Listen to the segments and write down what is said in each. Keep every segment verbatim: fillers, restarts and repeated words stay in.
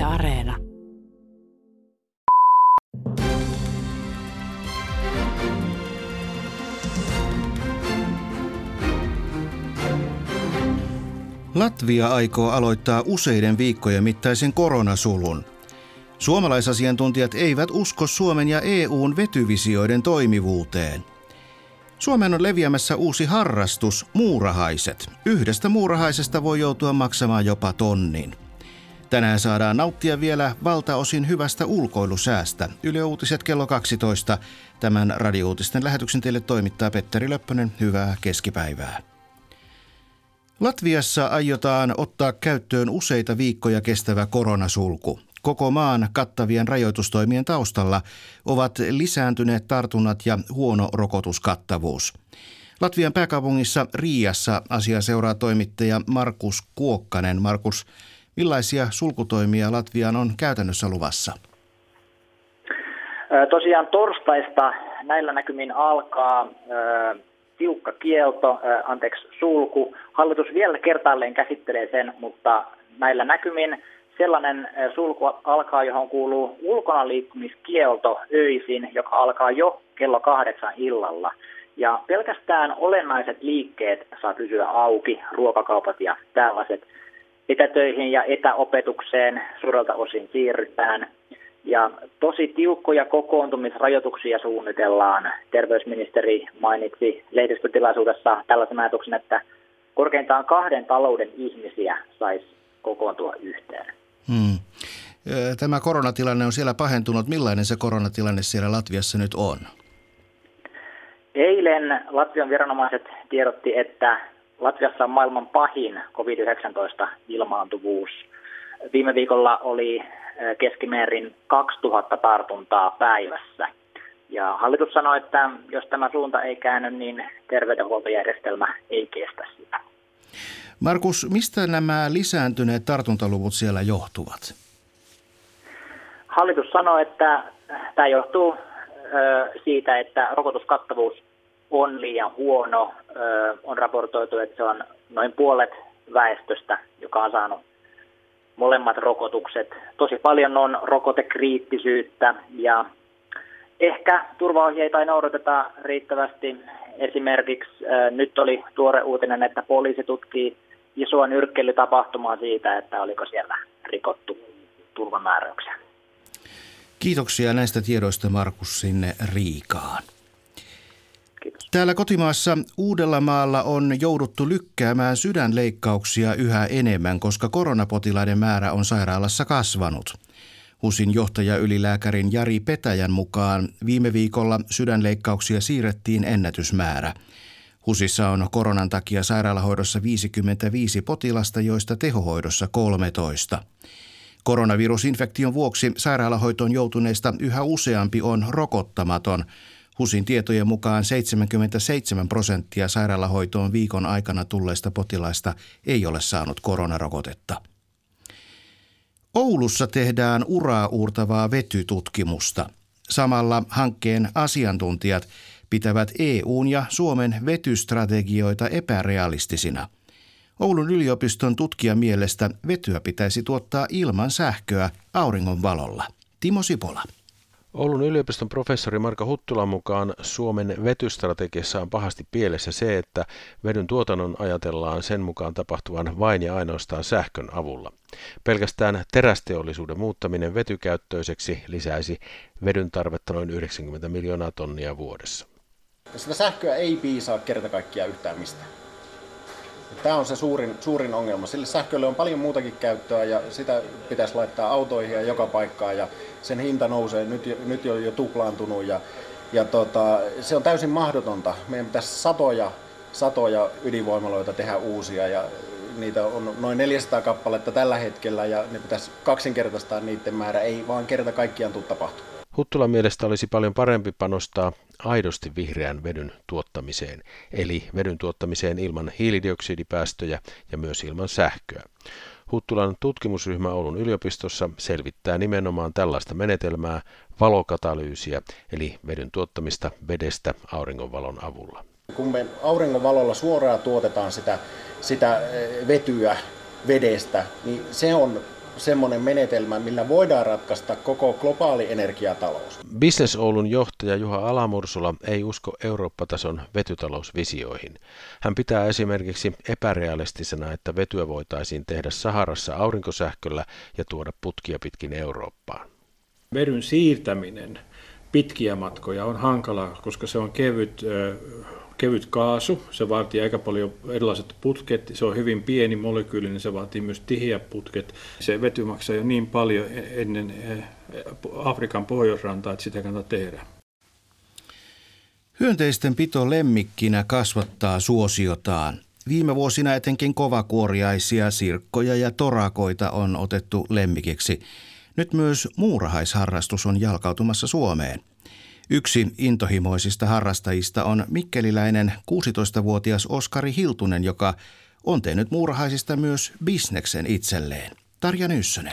Areena. Latvia aikoo aloittaa useiden viikkojen mittaisen koronasulun. Suomalaisasiantuntijat eivät usko Suomen ja E U:n vetyvisioiden toimivuuteen. Suomeen on leviämässä uusi harrastus, muurahaiset. Yhdestä muurahaisesta voi joutua maksamaan jopa tonnin. Tänään saadaan nauttia vielä valtaosin hyvästä ulkoilusäästä. Yle Uutiset kello kaksitoista. Tämän radio-uutisten lähetyksen teille toimittaa Petteri Löppönen. Hyvää keskipäivää. Latviassa aiotaan ottaa käyttöön useita viikkoja kestävä koronasulku. Koko maan kattavien rajoitustoimien taustalla ovat lisääntyneet tartunnat ja huono rokotuskattavuus. Latvian pääkaupungissa Riiassa asiaa seuraa toimittaja Markus Kuokkanen. Markus, millaisia sulkutoimia Latviaan on käytännössä luvassa? Tosiaan torstaista näillä näkymin alkaa äh, tiukka kielto, äh, anteeksi sulku. Hallitus vielä kertaalleen käsittelee sen, mutta näillä näkymin sellainen sulku alkaa, johon kuuluu ulkona liikkumiskielto öisin, joka alkaa jo kello kahdeksan illalla. Ja pelkästään olennaiset liikkeet saa pysyä auki, ruokakaupat ja tällaiset. Etätöihin ja etäopetukseen suurelta osin siirrytään. Ja tosi tiukkoja kokoontumisrajoituksia suunnitellaan. Terveysministeri mainitsi lehdistötilaisuudessa tällaisen ajatuksen, että korkeintaan kahden talouden ihmisiä saisi kokoontua yhteen. Hmm. Tämä koronatilanne on siellä pahentunut. Millainen se koronatilanne siellä Latviassa nyt on? Eilen Latvian viranomaiset tiedotti, että Latviassa on maailman pahin covid yhdeksäntoista ilmaantuvuus. Viime viikolla oli keskimäärin kaksituhatta tartuntaa päivässä. Ja hallitus sanoi, että jos tämä suunta ei käänny, niin terveydenhuoltojärjestelmä ei kestä sitä. Markus, mistä nämä lisääntyneet tartuntaluvut siellä johtuvat? Hallitus sanoi, että tämä johtuu siitä, että rokotuskattavuus on liian huono. On raportoitu, että se on noin puolet väestöstä, joka on saanut molemmat rokotukset. Tosi paljon on rokotekriittisyyttä ja ehkä turvaohjeita ei noudateta riittävästi. Esimerkiksi äh, nyt oli tuore uutinen, että poliisi tutkii isoa nyrkkeilytapahtumaa siitä, että oliko siellä rikottu turvamääräyksiä. Kiitoksia näistä tiedoista, Markus, sinne Riikaan. Kiitos. Täällä kotimaassa Uudellamaalla on jouduttu lykkäämään sydänleikkauksia yhä enemmän, koska koronapotilaiden määrä on sairaalassa kasvanut. HUSin johtajaylilääkärin Jari Petäjän mukaan viime viikolla sydänleikkauksia siirrettiin ennätysmäärä. HUSissa on koronan takia sairaalahoidossa viisikymmentäviisi potilasta, joista tehohoidossa kolmetoista. Koronavirusinfektion vuoksi sairaalahoitoon joutuneista yhä useampi on rokottamaton. HUSin tietojen mukaan seitsemänkymmentäseitsemän prosenttia sairaalahoitoon viikon aikana tulleista potilaista ei ole saanut koronarokotetta. Oulussa tehdään uraa uurtavaa vetytutkimusta. Samalla hankkeen asiantuntijat pitävät E U:n ja Suomen vetystrategioita epärealistisina. Oulun yliopiston tutkijan mielestä vetyä pitäisi tuottaa ilman sähköä auringon valolla. Timo Sipola. Oulun yliopiston professori Marko Huttulan mukaan Suomen vetystrategiassa on pahasti pielessä se, että vedyn tuotannon ajatellaan sen mukaan tapahtuvan vain ja ainoastaan sähkön avulla. Pelkästään terästeollisuuden muuttaminen vetykäyttöiseksi lisäisi vedyn tarvetta noin yhdeksänkymmentä miljoonaa tonnia vuodessa. Sitä sähköä ei piisaa kerta kaikkiaan yhtään mistään. Tämä on se suurin, suurin ongelma. Sille sähkölle on paljon muutakin käyttöä ja sitä pitäisi laittaa autoihin ja joka paikkaan ja sen hinta nousee nyt jo, nyt jo, jo tuplaantunut ja, ja tota, se on täysin mahdotonta. Meidän pitäisi satoja, satoja ydinvoimaloita tehdä uusia ja niitä on noin neljäsataa kappaletta tällä hetkellä ja ne pitäisi kaksinkertaistaa niiden määrä, ei vaan kerta kaikkiaan tule tapahtumaan. Huttulan mielestä olisi paljon parempi panostaa aidosti vihreän vedyn tuottamiseen, eli vedyn tuottamiseen ilman hiilidioksidipäästöjä ja myös ilman sähköä. Huttulan tutkimusryhmä Oulun yliopistossa selvittää nimenomaan tällaista menetelmää, valokatalyysiä, eli vedyn tuottamista vedestä auringonvalon avulla. Kun me auringonvalolla suoraan tuotetaan sitä, sitä vetyä vedestä, niin se on semmoinen menetelmä, millä voidaan ratkaista koko globaali energiatalous. Business Oulun johtaja Juha Alamursula ei usko Eurooppa-tason vetytalousvisioihin. Hän pitää esimerkiksi epärealistisena, että vetyä voitaisiin tehdä Saharassa aurinkosähköllä ja tuoda putkia pitkin Eurooppaan. Vedyn siirtäminen pitkiä matkoja on hankalaa, koska se on kevyt, kevyt kaasu, se vaatii aika paljon erilaiset putket, se on hyvin pieni molekyyli, niin se vaatii myös tiheä putket. Se vety maksaa jo niin paljon ennen Afrikan pohjoisrantaa, että sitä kannattaa tehdä. Hyönteisten pito lemmikkinä kasvattaa suosiotaan. Viime vuosina etenkin kovakuoriaisia, sirkkoja ja torakoita on otettu lemmikiksi. Nyt myös muurahaisharrastus on jalkautumassa Suomeen. Yksi intohimoisista harrastajista on mikkeliläinen kuusitoistavuotias Oskari Hiltunen, joka on tehnyt muurahaisista myös bisneksen itselleen. Tarja Nyssönen.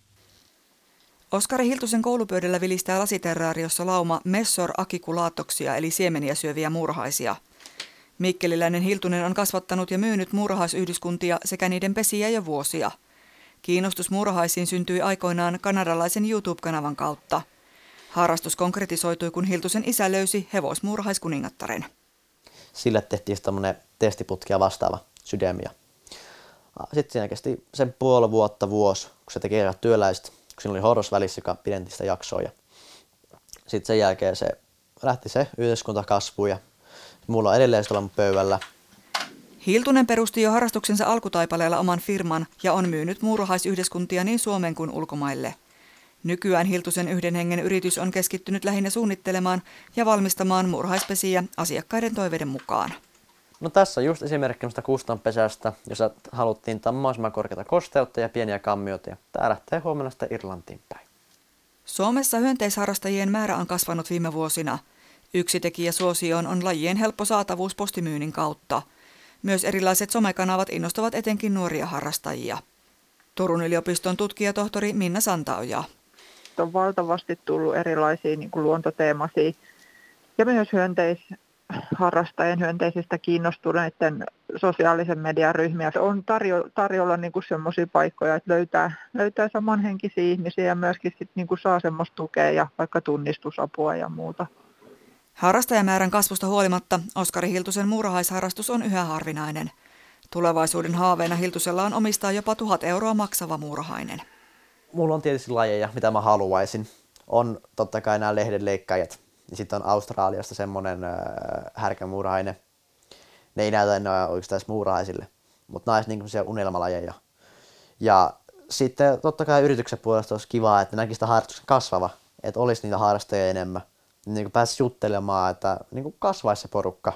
Oskari Hiltusen koulupöydällä vilistää lasiterraariossa lauma Messor aciculaatoksia eli siemeniä syöviä muurahaisia. Mikkeliläinen Hiltunen on kasvattanut ja myynyt muurahaisyhdyskuntia sekä niiden pesiä jo vuosia. Kiinnostus muurahaisiin syntyi aikoinaan kanadalaisen YouTube-kanavan kautta. Harrastus konkretisoitui, kun Hiltusen isä löysi hevosmuurahaiskuningattaren. Sille tehtiin tämmöinen testiputkia vastaava sydämiä. Sitten siinä kesti sen puoli vuotta vuosi, kun se teki erät työläiset, kun siinä oli horros välissä, joka pidenti sitä jaksoa. Sitten sen jälkeen se lähti se yhteiskunta kasvuun ja mulla on edelleen sitä pöydällä. Hiltunen perusti jo harrastuksensa alkutaipaleella oman firman ja on myynyt muurahaisyhdyskuntia niin Suomeen kuin ulkomaille. Nykyään Hiltusen yhden hengen yritys on keskittynyt lähinnä suunnittelemaan ja valmistamaan muurahaispesiä asiakkaiden toiveiden mukaan. No tässä on just esimerkki kustanpesästä, jossa haluttiin mahdollisimman korkeata kosteutta ja pieniä kammioita. Ja tämä lähtee huomenna sitten Irlantiin päin. Suomessa hyönteisharrastajien määrä on kasvanut viime vuosina. Yksi tekijä suosioon on lajien helppo saatavuus postimyynnin kautta. Myös erilaiset somekanavat innostavat etenkin nuoria harrastajia. Turun yliopiston tutkijatohtori Minna Santaoja. On valtavasti tullut erilaisia niin kuin luontoteemaisia ja myös hyönteisharrastajien hyönteisistä kiinnostuneiden sosiaalisen median ryhmiä. On tarjo- tarjolla niin kuin sellaisia paikkoja, että löytää, löytää samanhenkisiä ihmisiä ja myöskin sit niin kuin saa semmoista tukea ja vaikka tunnistusapua ja muuta. Harrastajamäärän kasvusta huolimatta Oskari Hiltusen muurahaisharrastus on yhä harvinainen. Tulevaisuuden haaveena Hiltusella on omistaa jopa tuhat euroa maksava muurahainen. Mulla on tietysti lajeja, mitä mä haluaisin. On totta kai nämä lehdenleikkaajat. Ja sitten on Australiasta semmoinen äh, härkämuurahainen. Ne ei näytä enää oikeastaan muurahaisille, mutta nämä olisivat niin unelmalajeja. Ja sitten totta kai yrityksen puolesta olisi kiva, että näkisi sitä harrastuksen kasvava. Että olisi niitä harrastajia enemmän. Niin pääsisi juttelemaan, että niin kasvaisi se porukka.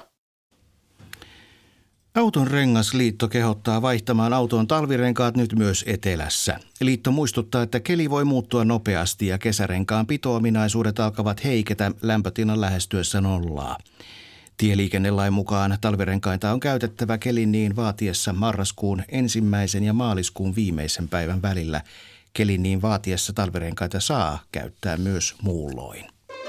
Auton rengasliitto kehottaa vaihtamaan auton talvirenkaat nyt myös etelässä. Liitto muistuttaa, että keli voi muuttua nopeasti ja kesärenkaan pito-ominaisuudet alkavat heiketä lämpötilan lähestyessä nollaa. Tieliikennelain mukaan talvirenkaita on käytettävä kelin niin vaatiessa marraskuun ensimmäisen ja maaliskuun viimeisen päivän välillä. Kelin niin vaatiessa talvirenkaita saa käyttää myös muulloin.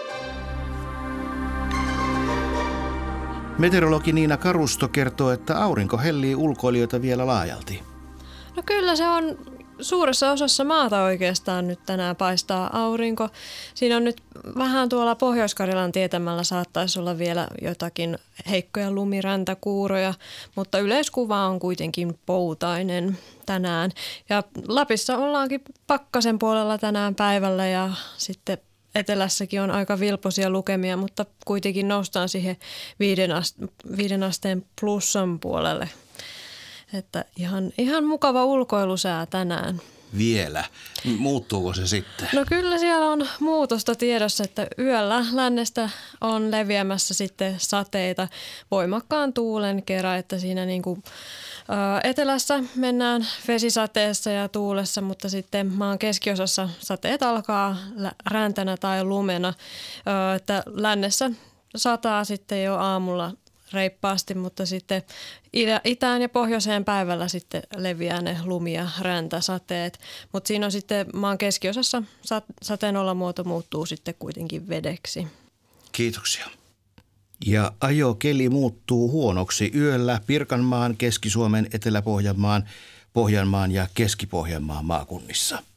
Meteorologi Niina Karusto kertoo, että aurinko hellii ulkoilijoita vielä laajalti. No kyllä se on suuressa osassa maata oikeastaan nyt tänään paistaa aurinko. Siinä on nyt vähän tuolla Pohjois-Karjalan tietämällä saattaisi olla vielä jotakin heikkoja lumiräntäkuuroja, mutta yleiskuva on kuitenkin poutainen tänään. Ja Lapissa ollaankin pakkasen puolella tänään päivällä ja sitten etelässäkin on aika vilpoisia lukemia, mutta kuitenkin noustaan siihen viiden, ast- viiden asteen plussan puolelle. Että ihan, ihan mukava ulkoilusää tänään. Vielä. Muuttuuko se sitten? No kyllä siellä on muutosta tiedossa, että yöllä lännestä on leviämässä sitten sateita voimakkaan tuulen kerran, että siinä niin kuin etelässä mennään vesisateessa ja tuulessa, mutta sitten maan keskiosassa sateet alkaa räntänä tai lumena. Että lännessä sataa sitten jo aamulla reippaasti, mutta sitten itään ja pohjoiseen päivällä sitten leviää ne lumi- ja räntäsateet. Mutta siinä on sitten maan keskiosassa sateenolamuoto muuttuu sitten kuitenkin vedeksi. Kiitoksia. Ja ajokeli muuttuu huonoksi yöllä Pirkanmaan, Keski-Suomen, Etelä-Pohjanmaan, Pohjanmaan ja Keski-Pohjanmaan maakunnissa.